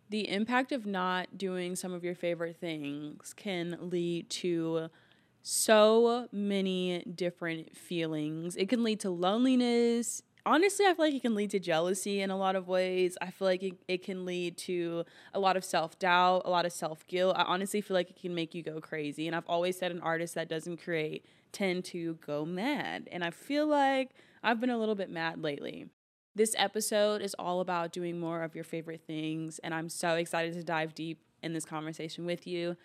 The impact of not doing some of your favorite things can lead to so many different feelings. It can lead to loneliness. Honestly, I feel like it can lead to jealousy in a lot of ways. I feel like it can lead to a lot of self-doubt, a lot of self-guilt. I honestly feel like it can make you go crazy. And I've always said an artist that doesn't create tend to go mad. And I feel like I've been a little bit mad lately. This episode is all about doing more of your favorite things, and I'm so excited to dive deep in this conversation with you.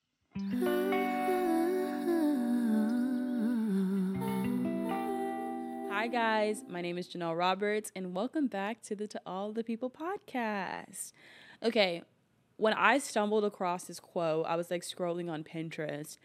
Hi guys, my name is Janelle Roberts, and welcome back to the To All the People podcast. Okay, when I stumbled across this quote, I was like scrolling on Pinterest,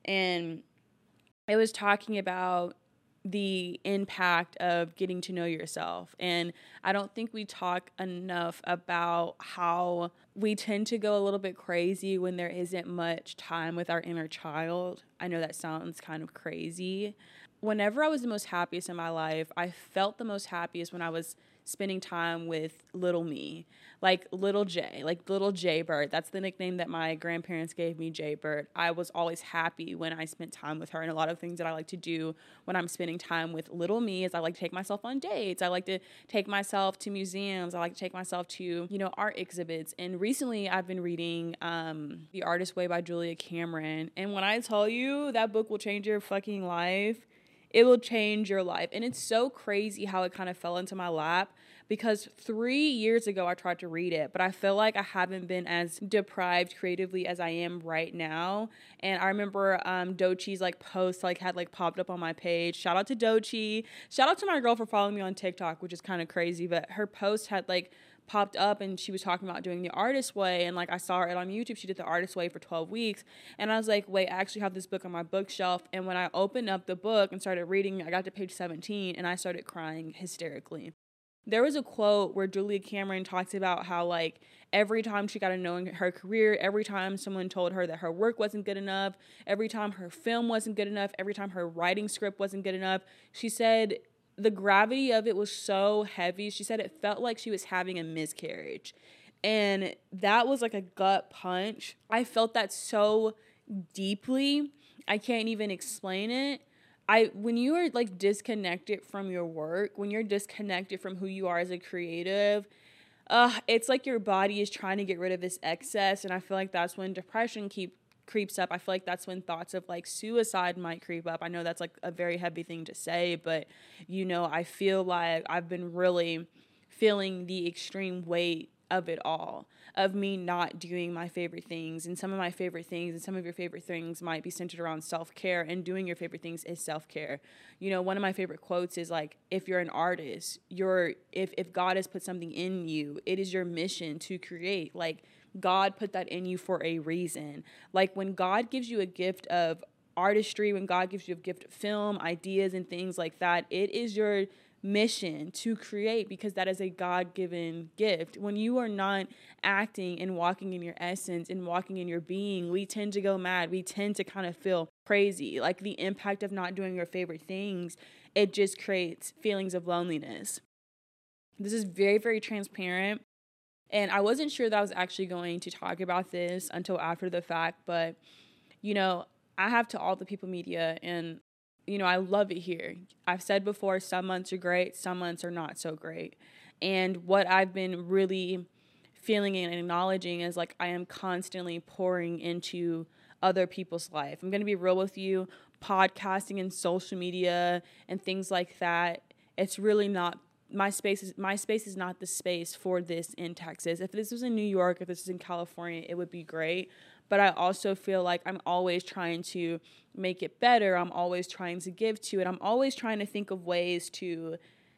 and it was talking about the impact of getting to know yourself. And I don't think we talk enough about how we tend to go a little bit crazy when there isn't much time with our inner child. I know that sounds kind of crazy. Whenever I was the most happiest in my life, I felt the most happiest when I was spending time with little me, like little J, like little J Bird. That's the nickname that my grandparents gave me, J Bird. I was always happy when I spent time with her. And a lot of things that I like to do when I'm spending time with little me is I like to take myself on dates. I like to take myself to museums. I like to take myself to, art exhibits. And recently I've been reading The Artist's Way by Julia Cameron. And when I tell you that book will change your fucking life, it will change your life. And it's so crazy how it kind of fell into my lap because 3 years ago I tried to read it, but I feel like I haven't been as deprived creatively as I am right now. And I remember Dochi's post had popped up on my page. Shout out to Dochi. Shout out to my girl for following me on TikTok, which is kind of crazy, but her post had popped up and she was talking about doing the Artist Way, and I saw it on YouTube. She did the Artist Way for 12 weeks, and I was like, wait, I actually have this book on my bookshelf. And when I opened up the book and started reading, I got to page 17 and I started crying hysterically. There was a quote where Julia Cameron talks about how every time she got to know in her career, every time someone told her that her work wasn't good enough, every time her film wasn't good enough, every time her writing script wasn't good enough, she said the gravity of it was so heavy. She said it felt like she was having a miscarriage. And that was like a gut punch. I felt that so deeply. I can't even explain it. When you are disconnected from your work, when you're disconnected from who you are as a creative, it's like your body is trying to get rid of this excess. And I feel like that's when depression creeps up. I feel like that's when thoughts of suicide might creep up. I know that's a very heavy thing to say, but I feel like I've been really feeling the extreme weight of it all, of me not doing my favorite things. And some of my favorite things and some of your favorite things might be centered around self-care, and doing your favorite things is self-care. One of my favorite quotes is if you're an artist, if God has put something in you, it is your mission to create. God put that in you for a reason. When God gives you a gift of artistry, when God gives you a gift of film, ideas and things like that, it is your mission to create, because that is a God-given gift. When you are not acting and walking in your essence and walking in your being, we tend to go mad. We tend to kind of feel crazy. The impact of not doing your favorite things, it just creates feelings of loneliness. This is very, very transparent. And I wasn't sure that I was actually going to talk about this until after the fact, but, I have To All the People media, and I love it here. I've said before, some months are great, some months are not so great. And what I've been really feeling and acknowledging is I am constantly pouring into other people's life. I'm going to be real with you. Podcasting and social media and things like that, it's really not my space is not the space for this in Texas. If this was in New York, if this was in California, it would be great. But I also feel like I'm always trying to make it better. I'm always trying to give to it. I'm always trying to think of ways to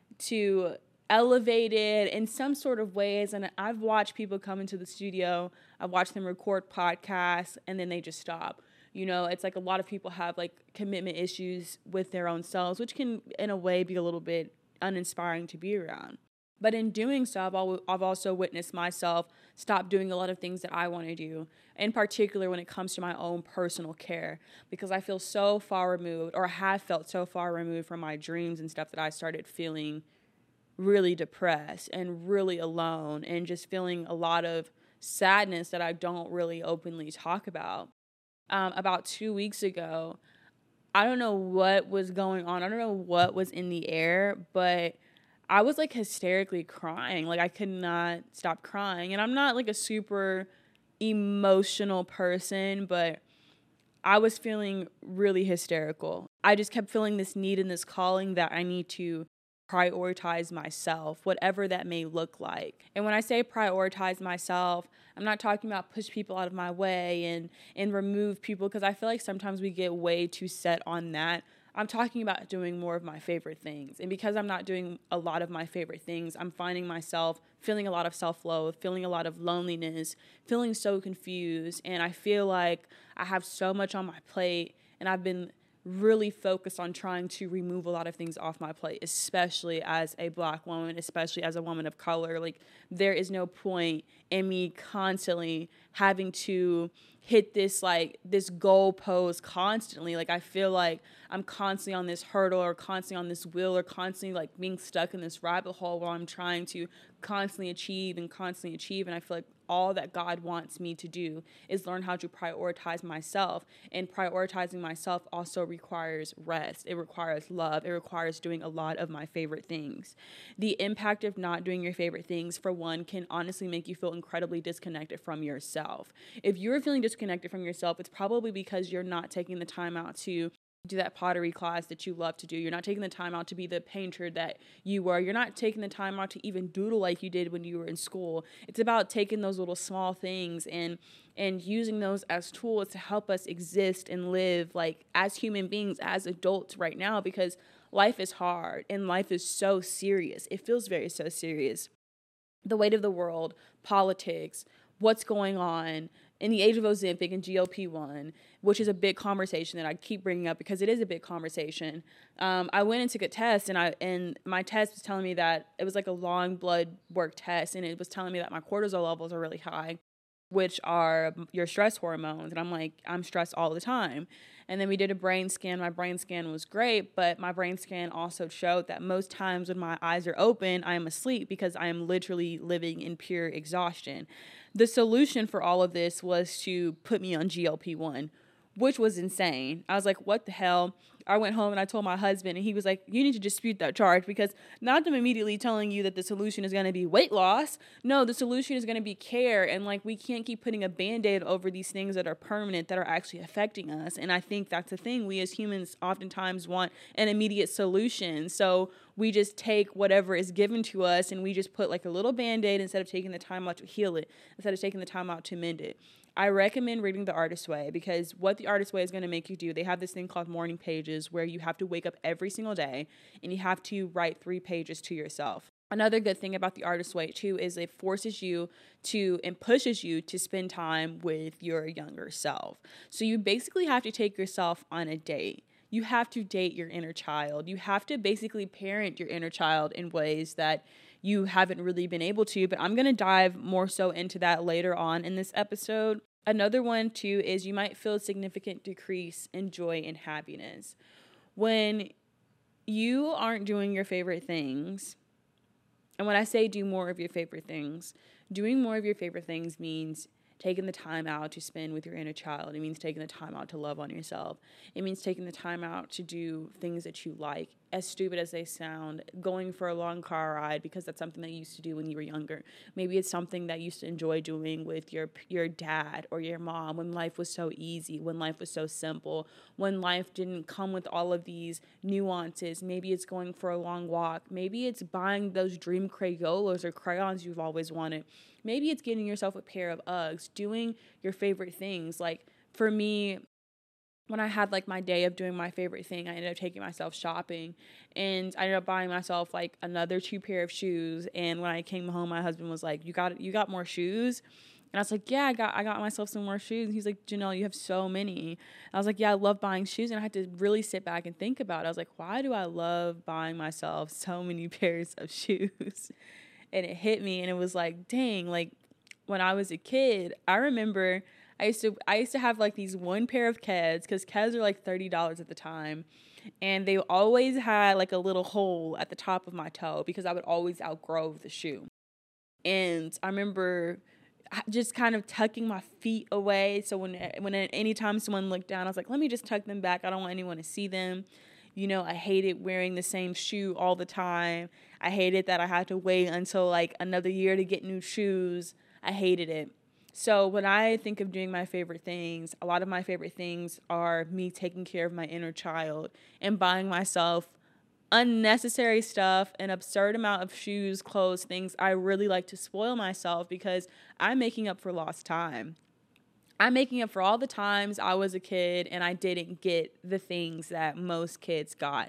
elevate it in some sort of ways. And I've watched people come into the studio. I've watched them record podcasts and then they just stop. It's a lot of people have commitment issues with their own selves, which can in a way be a little bit uninspiring to be around. But in doing so, I've also witnessed myself stop doing a lot of things that I want to do, in particular when it comes to my own personal care, because I feel so far removed, or have felt so far removed from my dreams and stuff, that I started feeling really depressed and really alone and just feeling a lot of sadness that I don't really openly talk about 2 weeks ago, I don't know what was going on. I don't know what was in the air, but I was like hysterically crying. Like I could not stop crying. And I'm not like a super emotional person, but I was feeling really hysterical. I just kept feeling this need and this calling that I need to prioritize myself, whatever that may look like. And when I say prioritize myself, I'm not talking about push people out of my way and remove people, because I feel like sometimes we get way too set on that. I'm talking about doing more of my favorite things. And because I'm not doing a lot of my favorite things, I'm finding myself feeling a lot of self-loathe, feeling a lot of loneliness, feeling so confused. And I feel like I have so much on my plate, and I've been really focused on trying to remove a lot of things off my plate, especially as a Black woman, especially as a woman of color. Like, there is no point in me constantly having to hit this goal post constantly. Like, I feel like I'm constantly on this hurdle or constantly on this wheel or constantly like being stuck in this rabbit hole where I'm trying to constantly achieve. And I feel like all that God wants me to do is learn how to prioritize myself. And prioritizing myself also requires rest. It requires love. It requires doing a lot of my favorite things. The impact of not doing your favorite things, for one, can honestly make you feel incredibly disconnected from yourself. If you're feeling disconnected from yourself, it's probably because you're not taking the time out to do that pottery class that you love to do. You're not taking the time out to be the painter that you were. You're not taking the time out to even doodle like you did when you were in school. It's about taking those little small things and using those as tools to help us exist and live like as human beings, as adults right now, because life is hard and life is so serious. It feels so serious. The weight of the world, politics, what's going on in the age of Ozempic and GLP-1, which is a big conversation that I keep bringing up because it is a big conversation. I went and took a test, and my test was telling me that it was like a long blood work test, and it was telling me that my cortisol levels are really high, which are your stress hormones. And I'm like, I'm stressed all the time. And then we did a brain scan. My brain scan was great, but my brain scan also showed that most times when my eyes are open, I am asleep because I am literally living in pure exhaustion. The solution for all of this was to put me on GLP-1, which was insane. I was like, what the hell? I went home and I told my husband, and he was like, you need to dispute that charge, because not them immediately telling you that the solution is going to be weight loss. No, the solution is going to be care. And like, we can't keep putting a Band-Aid over these things that are permanent, that are actually affecting us. And I think that's the thing. We as humans oftentimes want an immediate solution. So we just take whatever is given to us and we just put like a little Band-Aid instead of taking the time out to heal it, instead of taking the time out to mend it. I recommend reading The Artist's Way, because what The Artist's Way is going to make you do, they have this thing called morning pages where you have to wake up every single day and you have to write 3 pages to yourself. Another good thing about The Artist's Way too is it forces you to and pushes you to spend time with your younger self. So you basically have to take yourself on a date. You have to date your inner child. You have to basically parent your inner child in ways that you haven't really been able to, but I'm going to dive more so into that later on in this episode. Another one too is you might feel a significant decrease in joy and happiness. When you aren't doing your favorite things, and when I say do more of your favorite things, doing more of your favorite things means taking the time out to spend with your inner child. It means taking the time out to love on yourself. It means taking the time out to do things that you like, as stupid as they sound, going for a long car ride because that's something that you used to do when you were younger. Maybe it's something that you used to enjoy doing with your dad or your mom when life was so easy, when life was so simple, when life didn't come with all of these nuances. Maybe it's going for a long walk. Maybe it's buying those dream Crayolas or crayons you've always wanted. Maybe it's getting yourself a pair of Uggs, doing your favorite things. Like for me, when I had like my day of doing my favorite thing, I ended up taking myself shopping, and I ended up buying myself like another 2 pair of shoes. And when I came home, my husband was like, you got more shoes? And I was like, yeah, I got myself some more shoes. And he's like, Janelle, you have so many. And I was like, yeah, I love buying shoes. And I had to really sit back and think about it. I was like, why do I love buying myself so many pairs of shoes? And it hit me, and it was like, dang, like when I was a kid, I remember I used to have like these 1 pair of Keds, because Keds are like $30 at the time, and they always had like a little hole at the top of my toe because I would always outgrow the shoe. And I remember just kind of tucking my feet away. So when anytime someone looked down, I was like, let me just tuck them back. I don't want anyone to see them. You know, I hated wearing the same shoe all the time. I hated that I had to wait until like another year to get new shoes. I hated it. So when I think of doing my favorite things, a lot of my favorite things are me taking care of my inner child and buying myself unnecessary stuff, an absurd amount of shoes, clothes, things. I really like to spoil myself because I'm making up for lost time. I'm making up for all the times I was a kid and I didn't get the things that most kids got.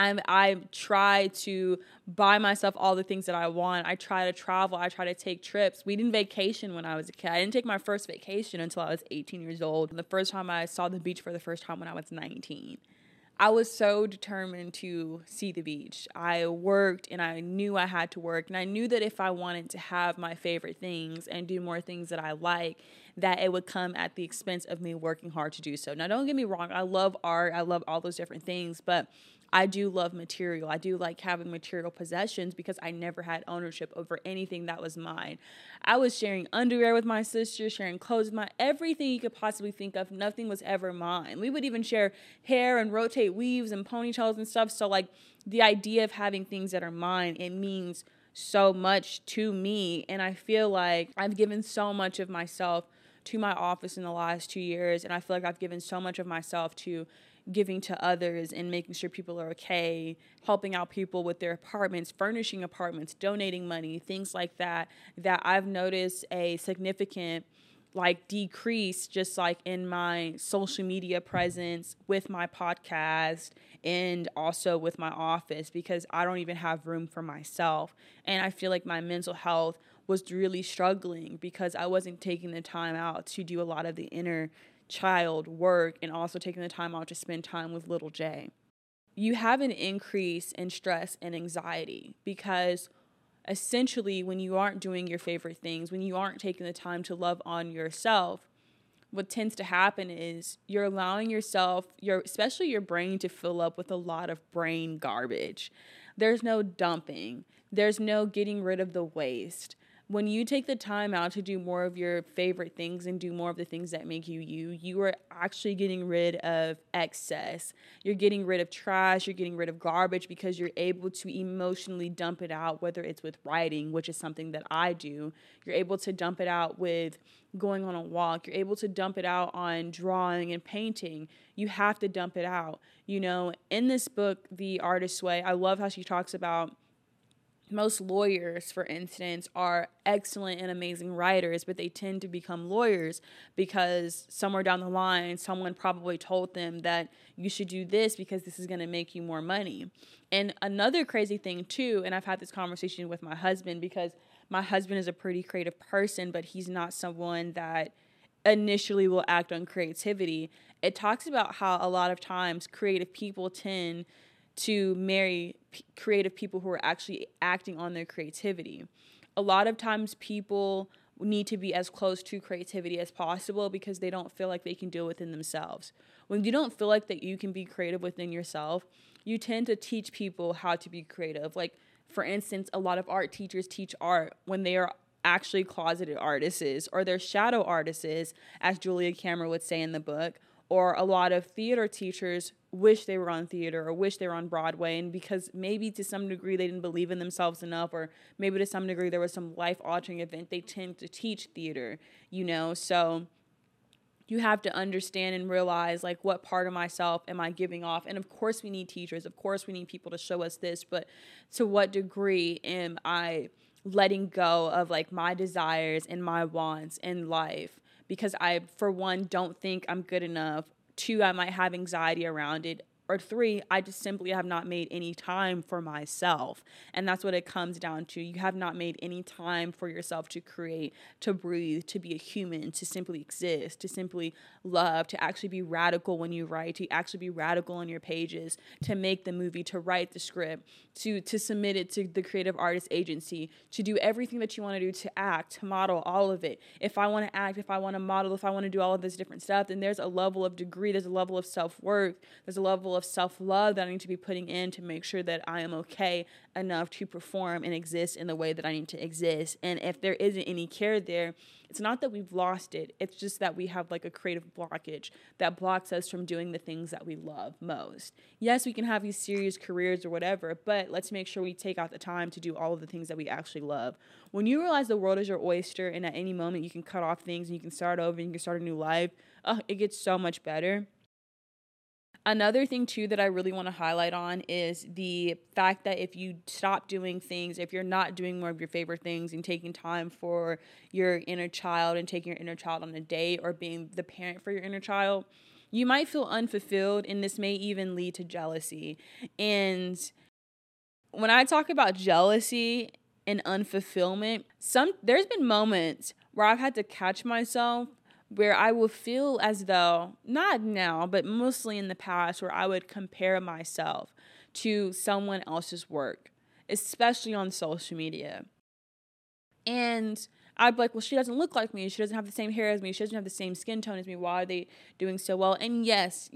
I try to buy myself all the things that I want. I try to travel. I try to take trips. We didn't vacation when I was a kid. I didn't take my first vacation until I was 18 years old. The first time I saw the beach for the first time when I was 19. I was so determined to see the beach. I worked and I knew I had to work. And I knew that if I wanted to have my favorite things and do more things that I like, that it would come at the expense of me working hard to do so. Now, don't get me wrong. I love art. I love all those different things. But I do love material. I do like having material possessions because I never had ownership over anything that was mine. I was sharing underwear with my sister, sharing clothes with everything you could possibly think of. Nothing was ever mine. We would even share hair and rotate weaves and ponytails and stuff. So like the idea of having things that are mine, it means so much to me. And I feel like I've given so much of myself to my office in the last 2 years. And I feel like I've given so much of myself to giving to others and making sure people are okay, helping out people with their apartments, furnishing apartments, donating money, things like that, that I've noticed a significant like decrease just like in my social media presence with my podcast and also with my office because I don't even have room for myself. And I feel like my mental health was really struggling because I wasn't taking the time out to do a lot of the inner child work and also taking the time out to spend time with little J. You have an increase in stress and anxiety because essentially when you aren't doing your favorite things, when you aren't taking the time to love on yourself, what tends to happen is you're allowing yourself, especially your brain, to fill up with a lot of brain garbage. There's no dumping. There's no getting rid of the waste. When you take the time out to do more of your favorite things and do more of the things that make you you, you are actually getting rid of excess. You're getting rid of trash. You're getting rid of garbage because you're able to emotionally dump it out, whether it's with writing, which is something that I do. You're able to dump it out with going on a walk. You're able to dump it out on drawing and painting. You have to dump it out. You know, in this book, The Artist's Way, I love how she talks about most lawyers, for instance, are excellent and amazing writers, but they tend to become lawyers because somewhere down the line, someone probably told them that you should do this because this is going to make you more money. And another crazy thing too, and I've had this conversation with my husband because my husband is a pretty creative person, but he's not someone that initially will act on creativity. It talks about how a lot of times creative people tend to marry creative people who are actually acting on their creativity. A lot of times people need to be as close to creativity as possible because they don't feel like they can do it within themselves. When you don't feel like that you can be creative within yourself, you tend to teach people how to be creative. Like, for instance, a lot of art teachers teach art when they are actually closeted artists or they're shadow artists, as Julia Cameron would say in the book. Or a lot of theater teachers wish they were on theater or wish they were on Broadway. And because maybe to some degree they didn't believe in themselves enough, or maybe to some degree there was some life-altering event, they tend to teach theater, you know? So you have to understand and realize, like, what part of myself am I giving off? And of course we need teachers. Of course we need people to show us this. But to what degree am I letting go of, like, my desires and my wants in life? Because I, for one, don't think I'm good enough. 2, I might have anxiety around it. Or 3, I just simply have not made any time for myself. And that's what it comes down to. You have not made any time for yourself to create, to breathe, to be a human, to simply exist, to simply love, to actually be radical when you write, to actually be radical on your pages, to make the movie, to write the script, to submit it to the creative artist agency, to do everything that you want to do, to act, to model, all of it. If I want to act, if I want to model, if I want to do all of this different stuff, then there's a level of degree, there's a level of self-worth, there's a level of self-love that I need to be putting in to make sure that I am okay enough to perform and exist in the way that I need to exist. And if there isn't any care there, it's not that we've lost it. It's just that we have like a creative blockage that blocks us from doing the things that we love most. Yes, we can have these serious careers or whatever, but let's make sure we take out the time to do all of the things that we actually love. When you realize the world is your oyster and at any moment you can cut off things and you can start over and you can start a new life, it gets so much better. Another thing, too, that I really want to highlight on is the fact that if you stop doing things, if you're not doing more of your favorite things and taking time for your inner child and taking your inner child on a date or being the parent for your inner child, you might feel unfulfilled, and this may even lead to jealousy. And when I talk about jealousy and unfulfillment, there's been moments where I've had to catch myself where I will feel as though, not now, but mostly in the past, where I would compare myself to someone else's work, especially on social media. And I'd be like, well, she doesn't look like me. She doesn't have the same hair as me. She doesn't have the same skin tone as me. Why are they doing so well? And yes,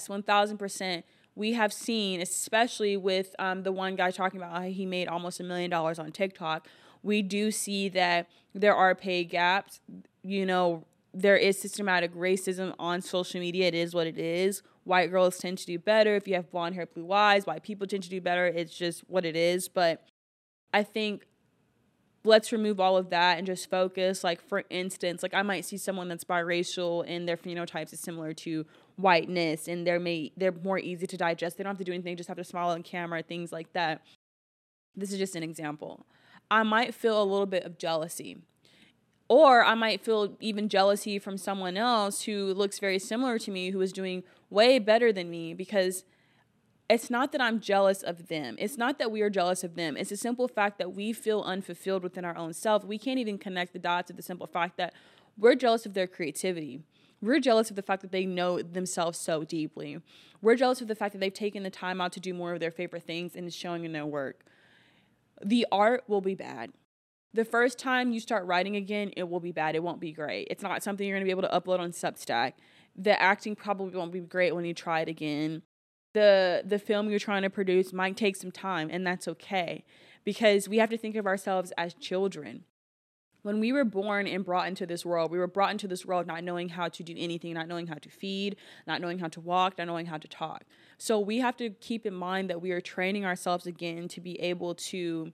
1000%, we have seen, especially with the one guy talking about how he made almost $1 million on TikTok, we do see that there are pay gaps. There is systematic racism on social media. It is what it is. White girls tend to do better. If you have blonde hair, blue eyes, white people tend to do better. It's just what it is. But I think let's remove all of that and just focus. Like, for instance, like I might see someone that's biracial and their phenotypes is similar to whiteness, and they're more easy to digest. They don't have to do anything, just have to smile on camera, things like that. This is just an example. I might feel a little bit of jealousy. Or I might feel even jealousy from someone else who looks very similar to me, who is doing way better than me, because it's not that I'm jealous of them. It's not that we are jealous of them. It's a simple fact that we feel unfulfilled within our own self. We can't even connect the dots of the simple fact that we're jealous of their creativity. We're jealous of the fact that they know themselves so deeply. We're jealous of the fact that they've taken the time out to do more of their favorite things and it's showing in their work. The art will be bad. The first time you start writing again, it will be bad. It won't be great. It's not something you're going to be able to upload on Substack. The acting probably won't be great when you try it again. The film you're trying to produce might take some time, and that's okay, because we have to think of ourselves as children. When we were born and brought into this world, we were brought into this world not knowing how to do anything, not knowing how to feed, not knowing how to walk, not knowing how to talk. So we have to keep in mind that we are training ourselves again to be able to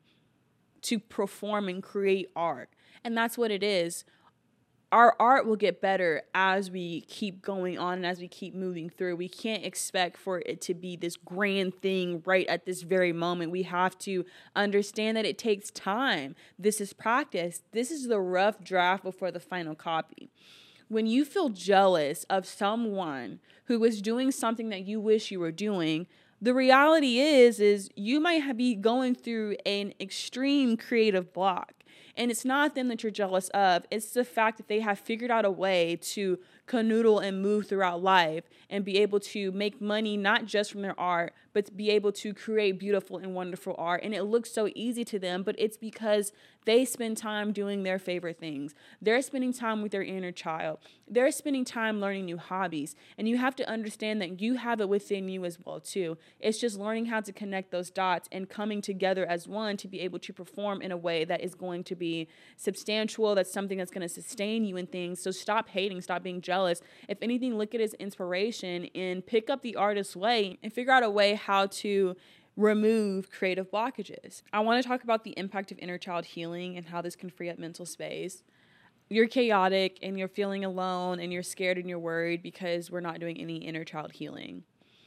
perform and create art. And that's what it is. Our art will get better as we keep going on and as we keep moving through. We can't expect for it to be this grand thing right at this very moment. We have to understand that it takes time. This is practice. This is the rough draft before the final copy. When you feel jealous of someone who is doing something that you wish you were doing, the reality is you might be going through an extreme creative block. And it's not them that you're jealous of. It's the fact that they have figured out a way to canoodle and move throughout life and be able to make money, not just from their art, but to be able to create beautiful and wonderful art. And it looks so easy to them, but it's because they spend time doing their favorite things. They're spending time with their inner child. They're spending time learning new hobbies. And you have to understand that you have it within you as well, too. It's just learning how to connect those dots and coming together as one to be able to perform in a way that is going to be substantial, that's something that's going to sustain you in things. So stop hating, stop being jealous. If anything, look at it as inspiration and pick up the artist's way and figure out a way how to remove creative blockages. I want to talk about the impact of inner child healing and how this can free up mental space. You're chaotic and you're feeling alone and you're scared and you're worried because we're not doing any inner child healing.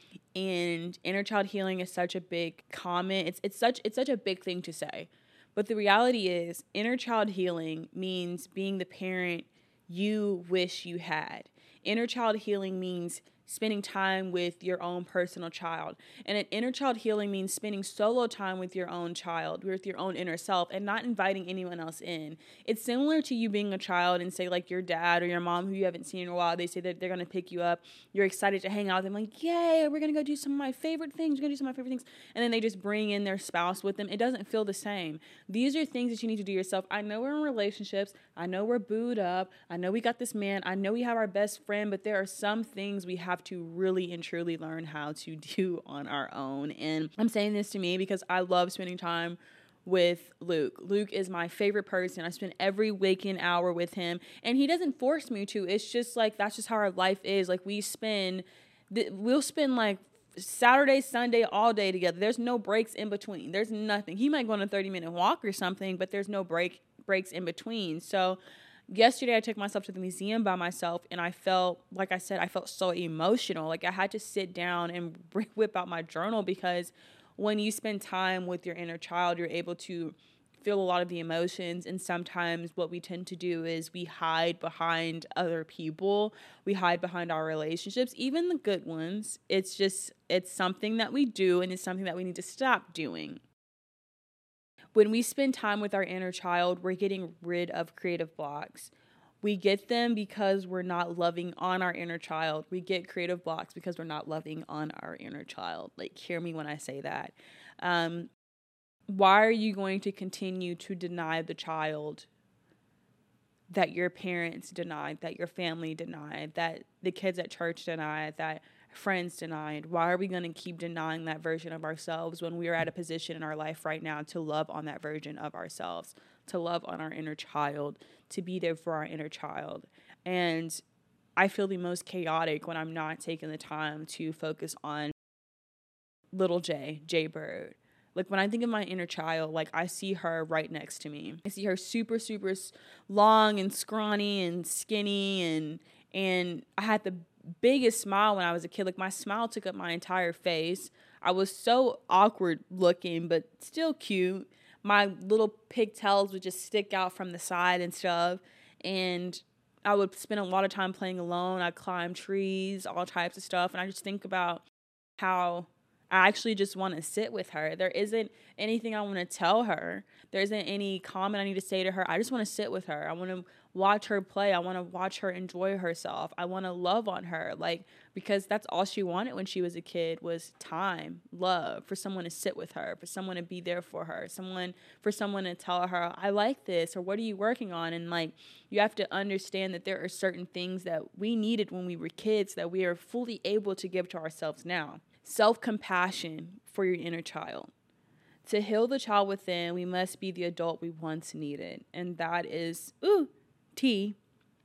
And inner child healing is such a big comment. It's such a big thing to say. But the reality is, inner child healing means being the parent you wish you had. Inner child healing means spending time with your own personal child. And an inner child healing means spending solo time with your own child, with your own inner self, and not inviting anyone else in. It's similar to you being a child and say like your dad or your mom who you haven't seen in a while, they say that they're going to pick you up. You're excited to hang out with them, like, yay, we're going to go do some of my favorite things. We're going to do some of my favorite things. And then they just bring in their spouse with them. It doesn't feel the same. These are things that you need to do yourself. I know we're in relationships. I know we're booed up. I know we got this man. I know we have our best friend, but there are some things we have have to really and truly learn how to do on our own. And I'm saying this to me because I love spending time with Luke. Luke is my favorite person. I spend every waking hour with him, and he doesn't force me to. It's just like, that's just how our life is. Like, we'll spend like Saturday, Sunday, all day together. There's no breaks in between. There's nothing. He might go on a 30-minute walk or something, but there's no breaks in between. So yesterday I took myself to the museum by myself, and I felt, like I said, I felt so emotional. Like, I had to sit down and whip out my journal, because when you spend time with your inner child, you're able to feel a lot of the emotions. And sometimes what we tend to do is we hide behind other people. We hide behind our relationships, even the good ones. It's something that we do, and it's something that we need to stop doing. When we spend time with our inner child, we're getting rid of creative blocks. We get them because we're not loving on our inner child. We get creative blocks because we're not loving on our inner child. Like, hear me when I say that. Why are you going to continue to deny the child that your parents denied, that your family denied, that the kids at church denied, that friends denied? Why are we going to keep denying that version of ourselves when we are at a position in our life right now to love on that version of ourselves, to love on our inner child, to be there for our inner child? And I feel the most chaotic when I'm not taking the time to focus on little J Bird. Like, when I think of my inner child, like, I see her right next to me. I see her super, super long and scrawny and skinny, and I had the biggest smile when I was a kid. Like, my smile took up my entire face. I was so awkward looking, but still cute. My little pigtails would just stick out from the side and stuff, and I would spend a lot of time playing alone. I'd climb trees, all types of stuff, and I just think about how I actually just want to sit with her. There isn't anything I want to tell her. There isn't any comment I need to say to her. I just want to sit with her. I want to watch her play. I want to watch her enjoy herself. I want to love on her, like, because that's all she wanted when she was a kid, was time, love, for someone to sit with her, for someone to be there for her, for someone to tell her, I like this, or what are you working on? And, like, you have to understand that there are certain things that we needed when we were kids that we are fully able to give to ourselves now. Self-compassion for your inner child. To heal the child within, we must be the adult we once needed. And that is, T.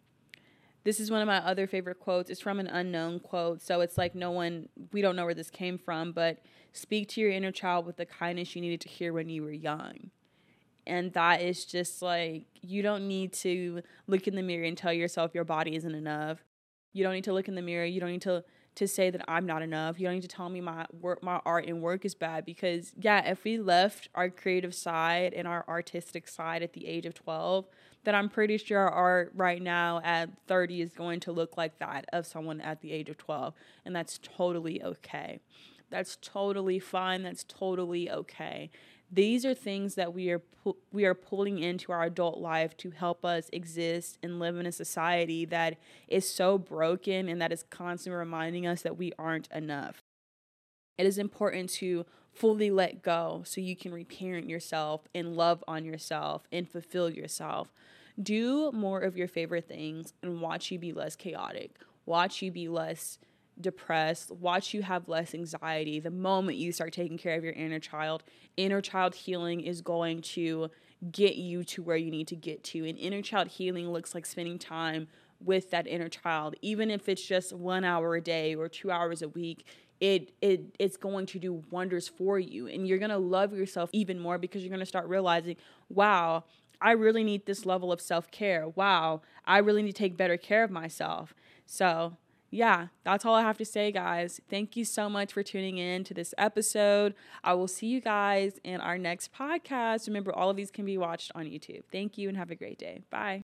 This is one of my other favorite quotes. It's from an unknown quote. So it's like we don't know where this came from, but speak to your inner child with the kindness you needed to hear when you were young. And that is just like, you don't need to look in the mirror and tell yourself your body isn't enough. You don't need to look in the mirror. You don't need to say that I'm not enough. You don't need to tell me my art and work is bad, because if we left our creative side and our artistic side at the age of 12, then I'm pretty sure our art right now at 30 is going to look like that of someone at the age of 12. And that's totally okay. That's totally fine. That's totally okay. These are things that we are pulling into our adult life to help us exist and live in a society that is so broken and that is constantly reminding us that we aren't enough. It is important to fully let go so you can reparent yourself and love on yourself and fulfill yourself. Do more of your favorite things and watch you be less chaotic. Watch you be less depressed. Watch you have less anxiety. The moment you start taking care of your inner child healing is going to get you to where you need to get to. And inner child healing looks like spending time with that inner child, even if it's just 1 hour a day or 2 hours a week. It's going to do wonders for you, and you're going to love yourself even more, because you're going to start realizing, wow, I really need this level of self-care. Wow, I really need to take better care of myself. So yeah, that's all I have to say, guys. Thank you so much for tuning in to this episode. I will see you guys in our next podcast. Remember, all of these can be watched on YouTube. Thank you and have a great day. Bye.